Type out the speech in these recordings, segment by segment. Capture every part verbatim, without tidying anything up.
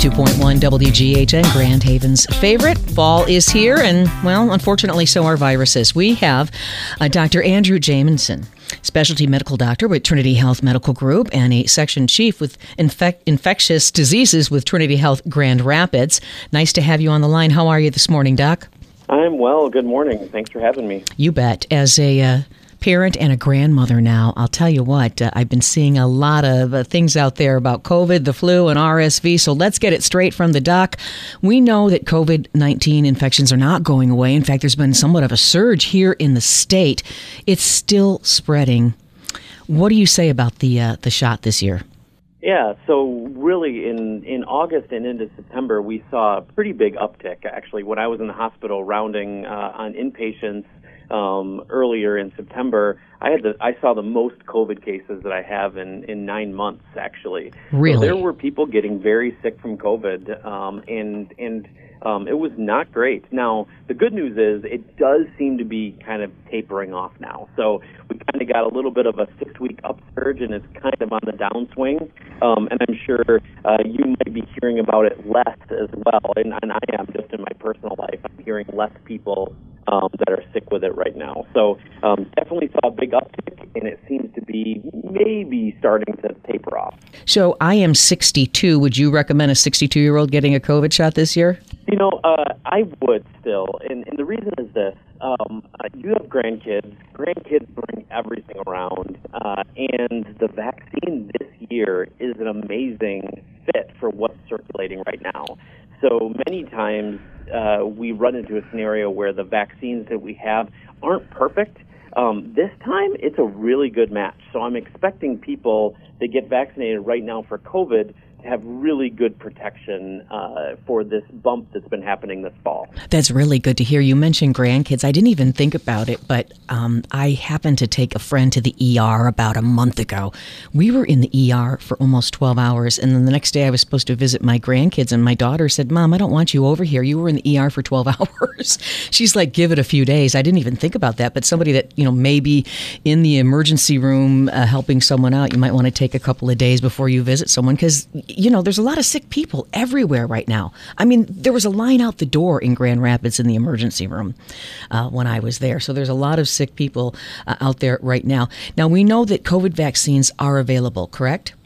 two point one W G H N, Grand Haven's favorite. Fall is here, and, well, unfortunately, so are viruses. We have uh, Doctor Andrew Jamison, specialty medical doctor with Trinity Health Medical Group and a section chief with infec- infectious diseases with Trinity Health Grand Rapids. Nice to have you on the line. How are you this morning, Doc? I'm well. Good morning. Thanks for having me. You bet. As a uh, parent and a grandmother now, I'll tell you what, uh, I've been seeing a lot of uh, things out there about COVID, the flu, and R S V, so let's get it straight from the doc. We know that COVID nineteen infections are not going away. In fact, there's been somewhat of a surge here in the state. It's still spreading. What do you say about the uh, the shot this year? Yeah, so really in, in August and into September, we saw a pretty big uptick, actually. When I was in the hospital rounding uh, on inpatients um, earlier in September, I had the I saw the most COVID cases that I have in, in nine months, actually. Really? So there were people getting very sick from COVID, um, and and um, it was not great. Now, the good news is it does seem to be kind of tapering off now. So we kind of got a little bit of a six-week upsurge, and it's kind of on the downswing. Um, and I'm sure uh, you might be hearing about it less as well, and, and I am just in my personal life. I'm hearing less people um, that are sick with it right now. So um, definitely saw a big uptick, and it seems to be maybe starting to taper off. So I am sixty-two. Would you recommend a sixty-two-year-old getting a COVID shot this year? You know, uh, I would still, and, and the reason is this. Um, uh, you have grandkids. Grandkids bring everything around, uh, and the vaccine this year is an amazing fit for what's circulating right now. So many times uh, we run into a scenario where the vaccines that we have aren't perfect. Um, this time, it's a really good match. So I'm expecting people that get vaccinated right now for COVID have really good protection uh, for this bump that's been happening this fall. That's really good to hear. You mentioned grandkids. I didn't even think about it, but um, I happened to take a friend to the E R about a month ago. We were in the E R for almost twelve hours, and then the next day I was supposed to visit my grandkids, and my daughter said, "Mom, I don't want you over here. You were in the E R for twelve hours." She's like, "Give it a few days." I didn't even think about that, but somebody that, you know, maybe in the emergency room uh, helping someone out, you might want to take a couple of days before you visit someone, because you know, there's a lot of sick people everywhere right now. I mean, there was a line out the door in Grand Rapids in the emergency room uh, when I was there. So there's a lot of sick people uh, out there right now. Now, we know that COVID vaccines are available, correct?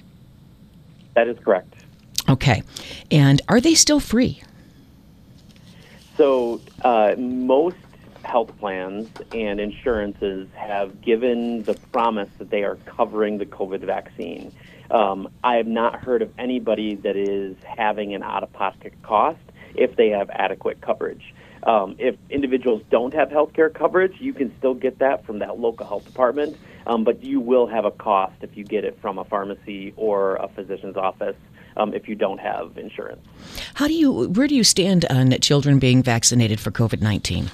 That is correct. Okay. And are they still free? So uh, most health plans and insurances have given the promise that they are covering the COVID vaccine. Um, I have not heard of anybody that is having an out-of-pocket cost if they have adequate coverage. Um, if individuals don't have health care coverage, you can still get that from that local health department, um, but you will have a cost if you get it from a pharmacy or a physician's office um, if you don't have insurance. How do you, where do you stand on children being vaccinated for COVID nineteen?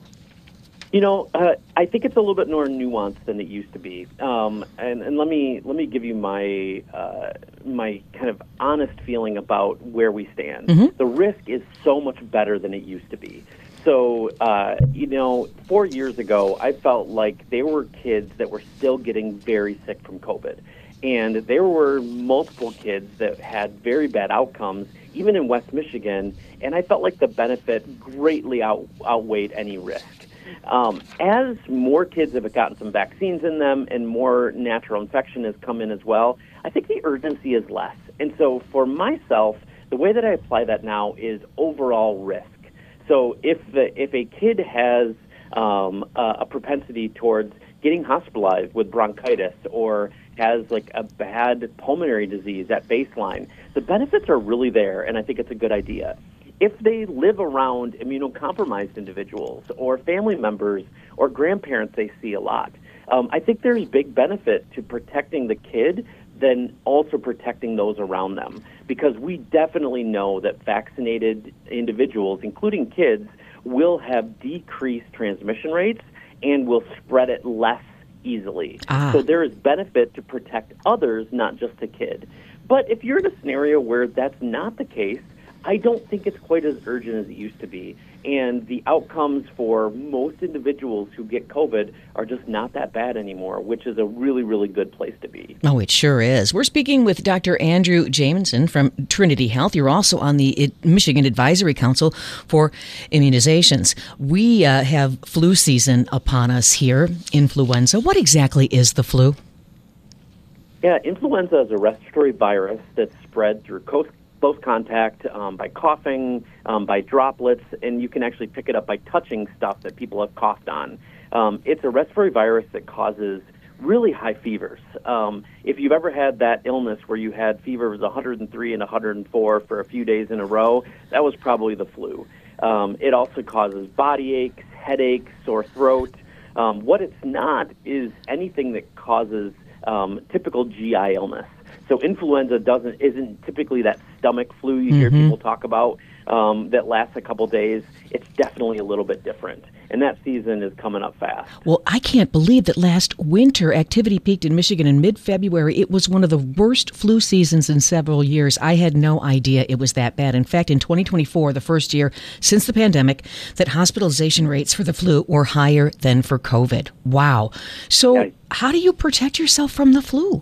You know, uh, I think it's a little bit more nuanced than it used to be, um, and, and let me let me give you my uh, my kind of honest feeling about where we stand. Mm-hmm. The risk is so much better than it used to be. So, uh, you know, four years ago, I felt like there were kids that were still getting very sick from COVID, and there were multiple kids that had very bad outcomes, even in West Michigan, and I felt like the benefit greatly out, outweighed any risk. Um, as more kids have gotten some vaccines in them and more natural infection has come in as well, I think the urgency is less. And so for myself, the way that I apply that now is overall risk. So if the if a kid has um, a, a propensity towards getting hospitalized with bronchitis or has like a bad pulmonary disease at baseline, the benefits are really there, and I think it's a good idea. If they live around immunocompromised individuals or family members or grandparents they see a lot, um, I think there's big benefit to protecting the kid than also protecting those around them, because we definitely know that vaccinated individuals, including kids, will have decreased transmission rates and will spread it less easily. Ah. So there is benefit to protect others, not just the kid. But if you're in a scenario where that's not the case, I don't think it's quite as urgent as it used to be. And the outcomes for most individuals who get COVID are just not that bad anymore, which is a really, really good place to be. Oh, it sure is. We're speaking with Doctor Andrew Jamison from Trinity Health. You're also on the Michigan Advisory Council for Immunizations. We uh, have flu season upon us here, influenza. What exactly is the flu? Yeah, influenza is a respiratory virus that's spread through close, close contact, um, by coughing, um, by droplets, and you can actually pick it up by touching stuff that people have coughed on. Um, it's a respiratory virus that causes really high fevers. Um, if you've ever had that illness where you had fevers one hundred three and one hundred four for a few days in a row, that was probably the flu. Um, it also causes body aches, headaches, sore throat. Um, what it's not is anything that causes um, typical G I illness. So influenza doesn't isn't typically that stomach flu you hear Mm-hmm. people talk about um, that lasts a couple days. It's definitely a little bit different, and that season is coming up fast. Well, I can't believe that last winter activity peaked in Michigan in mid-February. It was one of the worst flu seasons in several years. I had no idea it was that bad. In fact, in twenty twenty-four, the first year since the pandemic, that hospitalization rates for the flu were higher than for COVID. Wow. So Yeah. how do you protect yourself from the flu?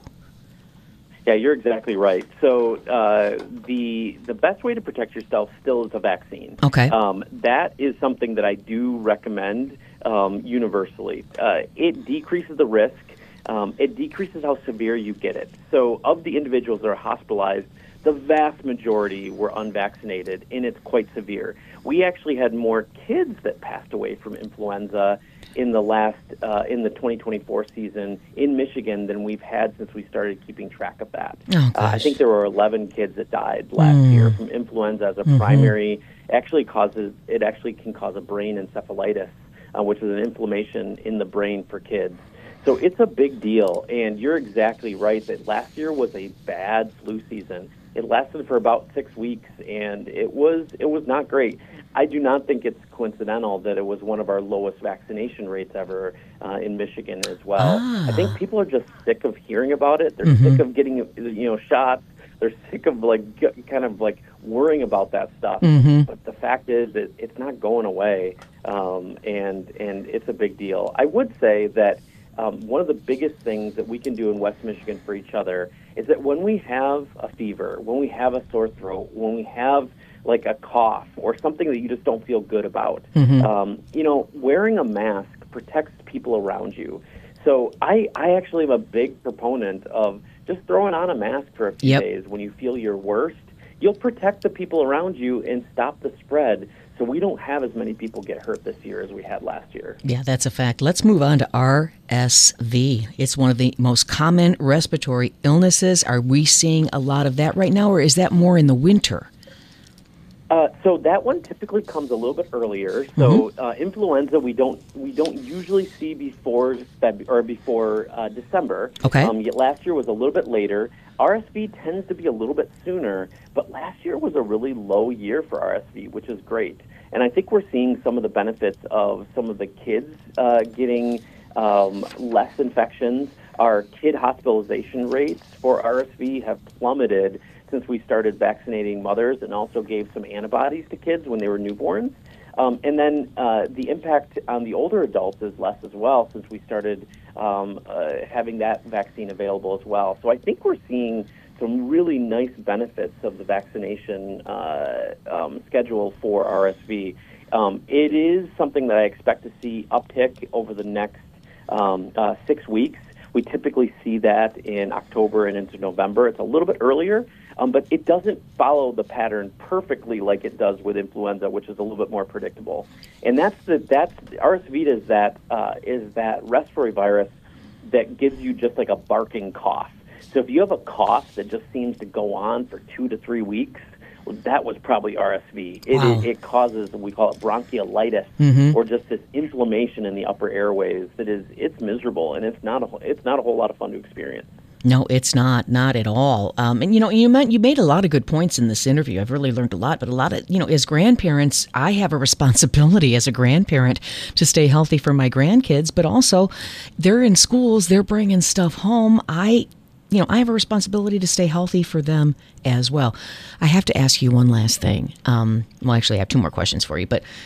Yeah, you're exactly right. So uh, the the best way to protect yourself still is a vaccine. Okay. Um, that is something that I do recommend um, universally. Uh, it decreases the risk. Um, it decreases how severe you get it. So of the individuals that are hospitalized, the vast majority were unvaccinated, and it's quite severe. We actually had more kids that passed away from influenza in the last uh, in the twenty twenty-four season in Michigan than we've had since we started keeping track of that. Oh, uh, I gosh. think there were eleven kids that died last Mm. year from influenza as a Mm-hmm. primary. Actually causes it actually can cause a brain encephalitis, uh, which is an inflammation in the brain for kids. So it's a big deal, and you're exactly right that last year was a bad flu season. It lasted for about six weeks, and it was it was not great. I do not think it's coincidental that it was one of our lowest vaccination rates ever uh, in Michigan as well. Ah. I think people are just sick of hearing about it. They're Mhm. sick of getting you know shots. They're sick of like g- kind of like worrying about that stuff. Mhm. But the fact is that it's not going away, um, and and it's a big deal. I would say that um, one of the biggest things that we can do in West Michigan for each other is that when we have a fever, when we have a sore throat, when we have like a cough or something that you just don't feel good about, Mhm. um, you know, wearing a mask protects people around you. So I, I actually am a big proponent of just throwing on a mask for a few Yep. days when you feel your worst. You'll protect the people around you and stop the spread, so we don't have as many people get hurt this year as we had last year. Yeah, that's a fact. Let's move on to R S V. It's one of the most common respiratory illnesses. Are we seeing a lot of that right now, or is that more in the winter? Uh, so that one typically comes a little bit earlier. So uh, influenza we don't we don't usually see before Feb- or before uh, December. Okay. Um, yet last year was a little bit later. R S V tends to be a little bit sooner, but last year was a really low year for R S V, which is great. And I think we're seeing some of the benefits of some of the kids uh, getting um, less infections. Our kid hospitalization rates for R S V have plummeted since we started vaccinating mothers and also gave some antibodies to kids when they were newborns. Um, and then uh, the impact on the older adults is less as well since we started um, uh, having that vaccine available as well. So I think we're seeing some really nice benefits of the vaccination uh, um, schedule for R S V. Um, it is something that I expect to see uptick over the next um, uh, six weeks. We typically see that in October and into November. It's a little bit earlier, um, but it doesn't follow the pattern perfectly like it does with influenza, which is a little bit more predictable. And that's the that's R S V is that uh, is that respiratory virus that gives you just like a barking cough. So if you have a cough that just seems to go on for two to three weeks, well, that was probably R S V. It, Wow. it, it causes, we call it bronchiolitis, Mhm. or just this inflammation in the upper airways that is, it's miserable, and it's not a, wh- it's not a whole lot of fun to experience. No, it's not, not at all. Um, and you know, you meant, you made a lot of good points in this interview. I've really learned a lot. But a lot of, you know, as grandparents, I have a responsibility as a grandparent to stay healthy for my grandkids. But also, they're in schools, they're bringing stuff home. I, you know, I have a responsibility to stay healthy for them as well. I have to ask you one last thing. Um, well, actually, I have two more questions for you. But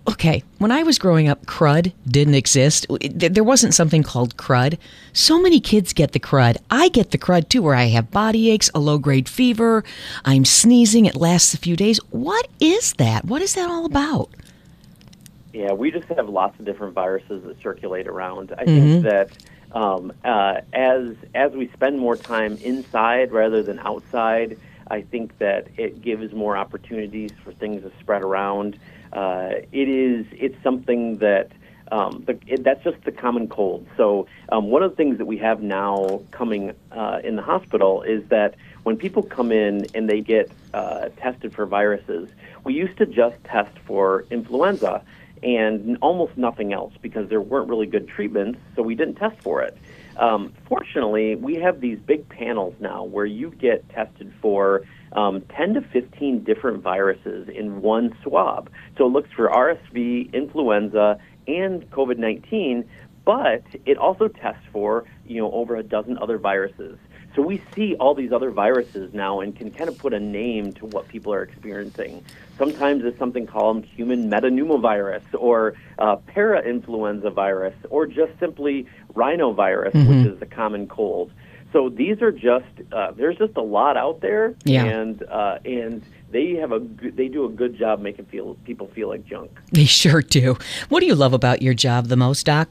Okay, when I was growing up, crud didn't exist. It- There wasn't something called crud. So many kids get the crud. I get the crud too, where I have body aches, a low-grade fever, I'm sneezing, it lasts a few days. What is that? What is that all about? Yeah, we just have lots of different viruses that circulate around. I Mm-hmm. think that um, uh, as as we spend more time inside rather than outside, I think that it gives more opportunities for things to spread around. Uh, it is it's something that um, the, it, that's just the common cold. So um, one of the things that we have now coming uh, in the hospital is that when people come in and they get uh, tested for viruses, we used to just test for influenza and almost nothing else because there weren't really good treatments, so we didn't test for it. Um, fortunately, we have these big panels now where you get tested for um, ten to fifteen different viruses in one swab. So it looks for R S V, influenza, and COVID nineteen, but it also tests for, you know, over a dozen other viruses. So we see all these other viruses now and can kind of put a name to what people are experiencing. Sometimes it's something called human metapneumovirus or uh, para-influenza virus or just simply rhinovirus, Mm-hmm. which is the common cold. So these are just, uh, there's just a lot out there, Yeah. and uh, and they have a good, they do a good job making feel people feel like junk. They sure do. What do you love about your job the most, Doc?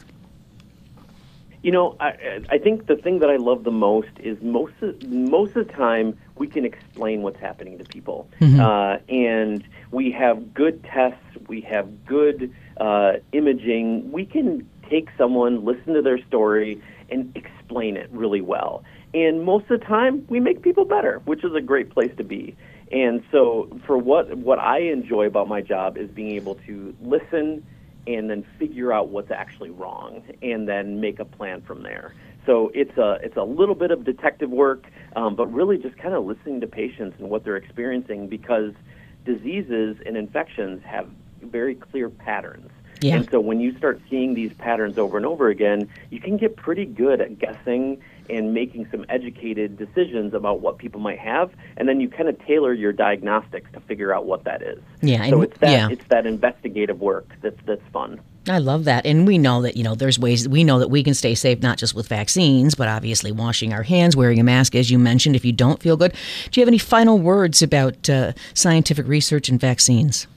You know, I, I think the thing that I love the most is most of, most of the time we can explain what's happening to people, Mm-hmm. uh, and we have good tests, we have good uh, imaging. We can take someone, listen to their story, and explain it really well. And most of the time, we make people better, which is a great place to be. And so, for what what I enjoy about my job is being able to listen and then figure out what's actually wrong, and then make a plan from there. So it's a it's a little bit of detective work, um, but really just kind of listening to patients and what they're experiencing, because diseases and infections have very clear patterns. Yeah. And so when you start seeing these patterns over and over again, you can get pretty good at guessing and making some educated decisions about what people might have, and then you kind of tailor your diagnostics to figure out what that is. Yeah, So and- it's that yeah. it's that investigative work that's that's fun. I love that. And we know that, you know, there's ways, we know that we can stay safe, not just with vaccines, but obviously washing our hands, wearing a mask, as you mentioned, if you don't feel good. Do you have any final words about uh, scientific research and vaccines?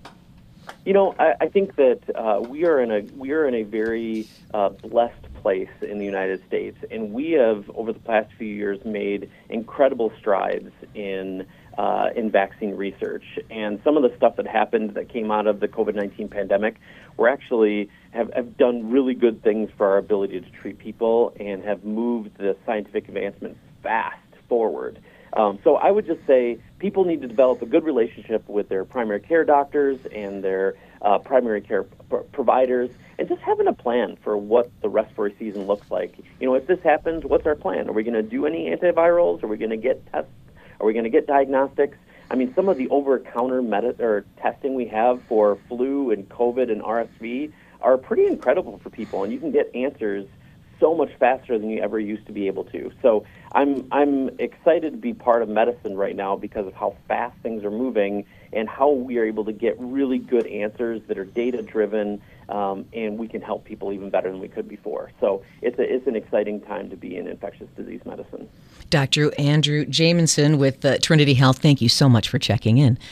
You know, I, I think that uh, we are in a we are in a very uh, blessed place in the United States, and we have over the past few years made incredible strides in uh, in vaccine research. And some of the stuff that happened that came out of the COVID nineteen pandemic, we're actually have, have done really good things for our ability to treat people and have moved the scientific advancement fast forward. Um, so I would just say people need to develop a good relationship with their primary care doctors and their uh, primary care p- providers, and just having a plan for what the respiratory season looks like. You know, if this happens, what's our plan? Are we going to do any antivirals? Are we going to get tests? Are we going to get diagnostics? I mean, some of the over-the-counter medi- or testing we have for flu and COVID and R S V are pretty incredible for people, and you can get answers so much faster than you ever used to be able to. So I'm I'm excited to be part of medicine right now because of how fast things are moving and how we are able to get really good answers that are data-driven, um, and we can help people even better than we could before. So it's a, it's an exciting time to be in infectious disease medicine. Doctor Andrew Jamieson with uh, Trinity Health, thank you so much for checking in.